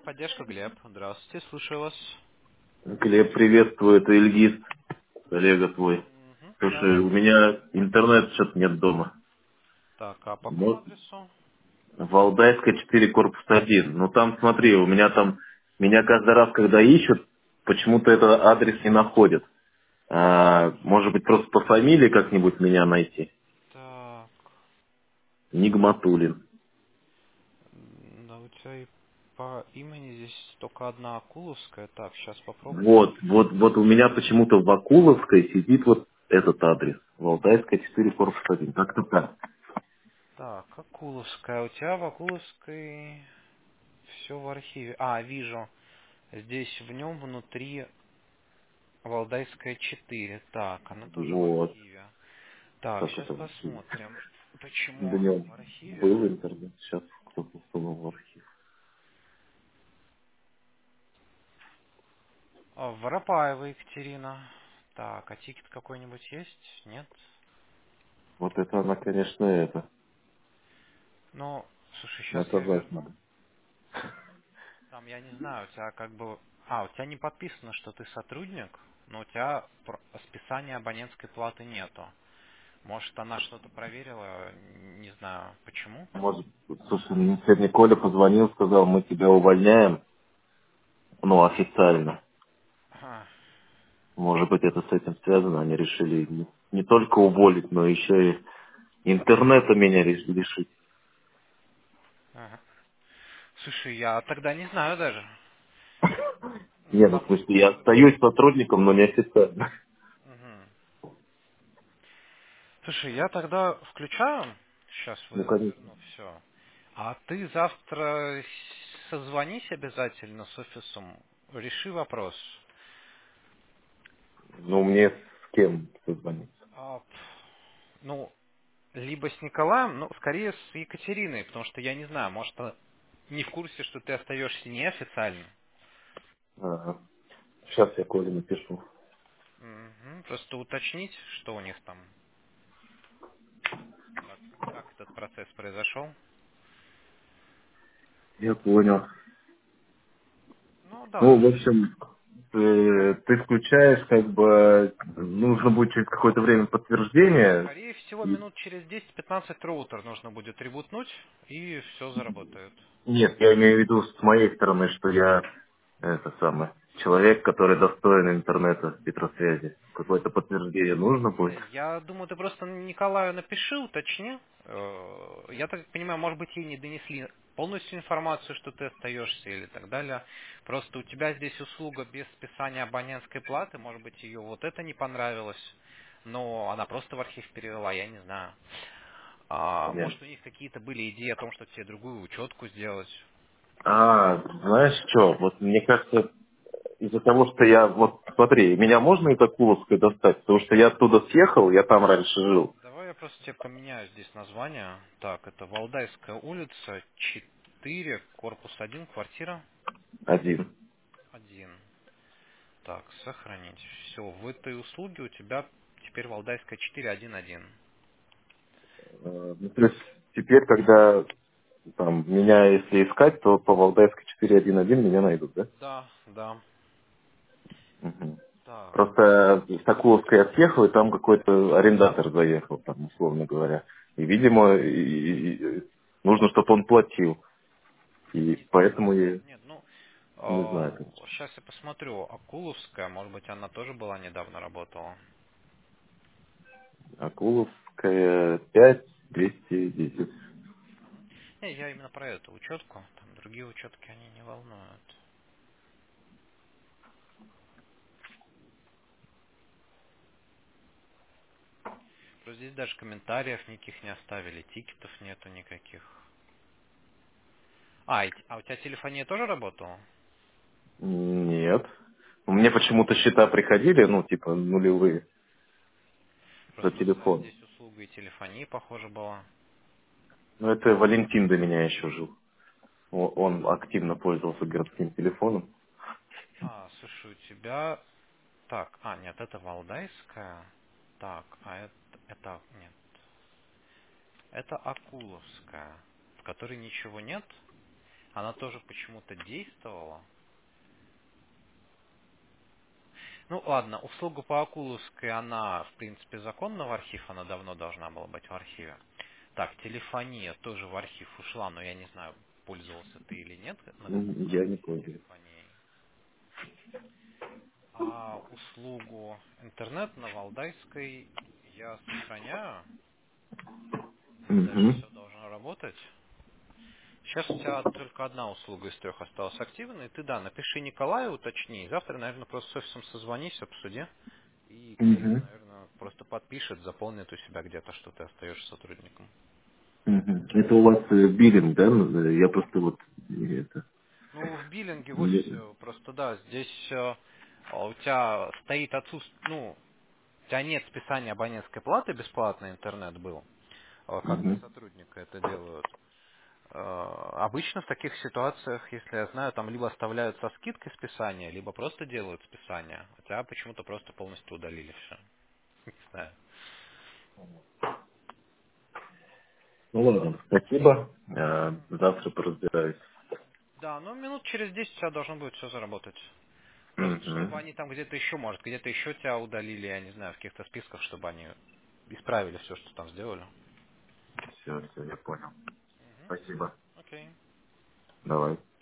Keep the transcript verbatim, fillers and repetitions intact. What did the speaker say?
Поддержка, Глеб. Здравствуйте, слушаю вас. Глеб, приветствую, это Ильгиз, коллега твой. Мгм, да, Слушай, да. у меня интернет что-то нет дома. Так, а по какому Вот, адресу? Валдайская четыре, корпус один. Ну там, смотри, у меня там, меня каждый раз, когда ищут, почему-то этот адрес не находят. А, может быть, просто по фамилии как-нибудь меня найти? Так, Нигматулин. м, да у тебя и по имени здесь только одна Акуловская. Так, сейчас попробую. Вот, вот, вот у меня почему-то в Акуловской сидит вот этот адрес. Валдайская четыре, корпус один. Как-то так. Так, Акуловская. У тебя в Акуловской все в архиве. А, вижу. Здесь в нем внутри Валдайская четыре. Так, она тоже в Вот. архиве. Так, Как сейчас это вообще? посмотрим, почему Днем в архиве. был интернет, сейчас кто-то сунул в архив. А, Воропаева Екатерина. Так, а тикет какой-нибудь есть? Нет? Вот это она, конечно, это, Ну, слушай, сейчас я наказать верну. надо. Там, я не знаю, у тебя как бы... А, у тебя не подписано, что ты сотрудник, но у тебя про- списания абонентской платы нету. Может, она что-то проверила, не знаю, почему. Может, слушай, мне сегодня Коля позвонил, сказал, мы тебя увольняем, ну, официально. Ага, Может быть, это с этим связано, они решили не, не только уволить, но еще и интернета меня реш- лишить. ага. Слушай, я тогда не знаю даже. Ну, Не, ну, в потому смысле, я что... остаюсь сотрудником, но не официально. Мгм. Слушай, я тогда включаю. Сейчас Ну, вы конечно. верну все. А ты завтра с- созвонись обязательно с офисом. Реши вопрос. Ну, мне с кем созвониться? А, пф, ну, либо с Николаем, ну, скорее с Екатериной, потому что я не знаю, может, она не в курсе, что ты остаешься неофициально. Ага. Сейчас я Коле напишу. Мгм. Просто уточнить, что у них там, как, как этот процесс произошел. Я понял. Ну, Ну, да. в общем, э, ты включаешь, как бы, нужно будет через какое-то время подтверждение. Скорее всего, И- минут через десять-пятнадцать роутер нужно будет ребутнуть, и все заработает. Нет, я имею в виду с моей стороны, что я, это самое, человек, который достоин интернета, Петросвязи. Какое-то подтверждение нужно будет? Не, я думаю, ты просто Николаю напиши, уточни. Э, Я так понимаю, может быть, ей не донесли полностью информацию, что ты остаешься или так далее. Просто у тебя здесь услуга без списания абонентской платы, может быть, ее вот это не понравилось, но она просто в архив перевела, я не знаю. А, Нет. может, у них какие-то были идеи о том, что тебе другую учетку сделать. А, знаешь что, вот мне кажется, из-за того, что я, вот смотри, меня можно из Акуловской достать, потому что я оттуда съехал, я там раньше жил, Давай я просто тебе поменяю здесь название. Так, это Валдайская улица, четыре, корпус один, квартира один. один. Так, сохранить. Все, в этой услуге у тебя теперь Валдайская четыре один один. Э, Ну, то есть теперь, когда там меня, если искать, то по Валдайской четыре один один меня найдут, да? Да, да. Мгм. Так, Просто в Соколовской я съехал, и там какой-то арендатор заехал, там, условно говоря. И, видимо, и- и- и нужно, чтобы он платил. И не, поэтому я нет, нет, ну, не знаю. как. сейчас я посмотрю. Акуловская, может быть, она тоже была недавно работала. Акуловская пять двести десять. Не, я именно про эту учетку. Там другие учетки, они не волнуют. Просто здесь даже комментариев никаких не оставили, тикетов нету никаких. А, и т- а у тебя телефония тоже работала? Нет. Мне почему-то счета приходили, ну, типа, нулевые за Просто у тебя телефон. здесь услуга и телефонии, похоже, была. Ну, это Валентин до меня еще жил. О- Он активно пользовался городским телефоном. А, слушай, у тебя... Так, а, нет, это Валдайская. Так, а это... это нет. Это Акуловская, в которой ничего нет. она тоже почему-то действовала. Ну ладно, услуга по Окуловской, она в принципе законна в архив, она давно должна была быть в архиве. Так, телефония тоже в архив ушла, но я не знаю, пользовался ты или нет на, М, на Я не Руси понял. телефонией. А услугу интернет на Валдайской я сохраняю. Дальше Угу. все должно работать. Сейчас у тебя только одна услуга из трех осталась активной. Ты, да, напиши Николаю, уточни. Завтра, наверное, просто с офисом созвонись, обсуди. И Кирилл, Угу. наверное, просто подпишет, заполнит у себя где-то, что ты остаешься сотрудником. Угу. Это у вас э, биллинг, да? Ну, э, Я просто вот э, это. Ну, в биллинге в не- офисе просто, да, здесь э, а, у тебя стоит отсутствие, ну, у тебя нет списания абонентской платы, бесплатный интернет был, э, как для Мгм. сотрудника это делают. Э, Обычно в таких ситуациях, если я знаю, там либо оставляют со скидкой списание, либо просто делают списание. У тебя почему-то просто полностью удалили все. Не знаю. Ну ладно, спасибо. Э, Завтра поразбираюсь. Да, ну минут через десять у тебя должно будет все заработать. Просто чтобы Угу. они там где-то еще, может, где-то еще тебя удалили, я не знаю, в каких-то списках, чтобы они исправили все, что там сделали. Все, все, я понял. Мгм. Спасибо. Окей. Давай.